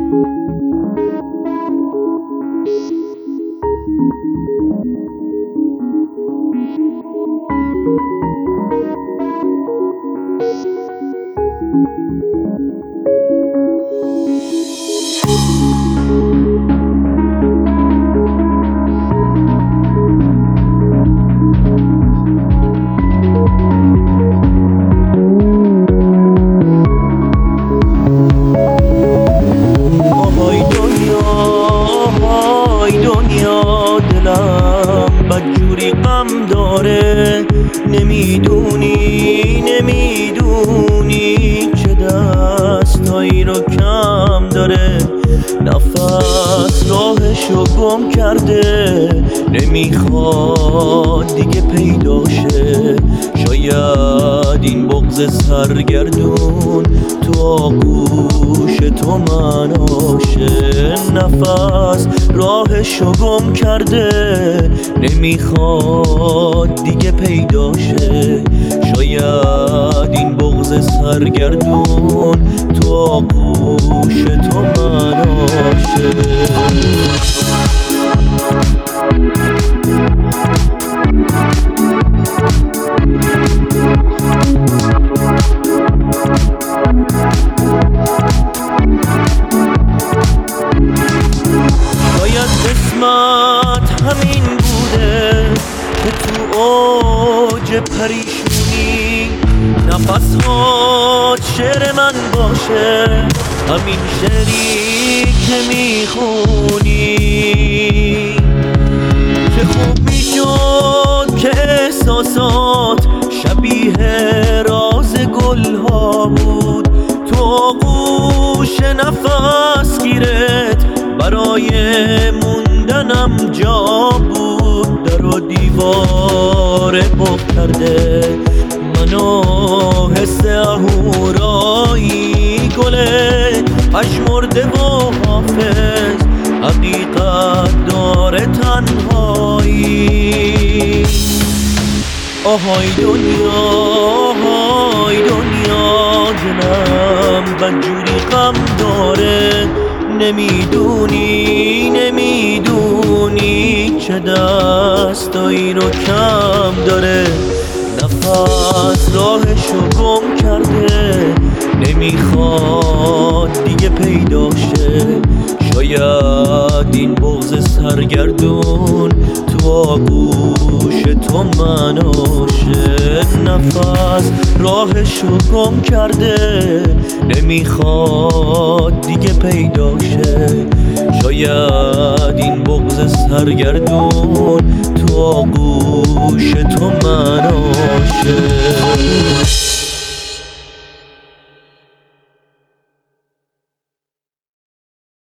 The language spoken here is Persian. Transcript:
دلم بدجوری غم داره، نمیدونی چه دستایی رو کم داره. نفس راهشو گم کرده، نمیخواد دیگه پیداشه. شاید این بغض سرگردون تو آغوش تو مناشه. نفس راهشو گم کرده، نمیخواد دیگه پیداشه. شاید این بغض سرگردون تو آغوش تو مناشه. قسمت همین بوده که تو اوج پریشونی نفسات شعر من باشه، همین شعری که میخونی. چه خوب میشد که احساسات شبیه راز گلها بود، تو آغوش نفس گیرت برای موندنم جا بود. در و دیوار بغ کرده منو حس اهورایی، گله پژمرده و حافظ حقیقت داره تنهایی. آهای دنیا دلم بدجوری غم داره، نمیدونی چه دستایی رو کم داره. نفس راهشو گم کرده، نمیخواد دیگه پیداشه. شاید این بغض سرگردون تو آغوش تو مناشه. نفس راهشو گم کرده، نمیخواد دیگه پیداشه. شاید این بغض سرگردون تو آغوش تو مناشه.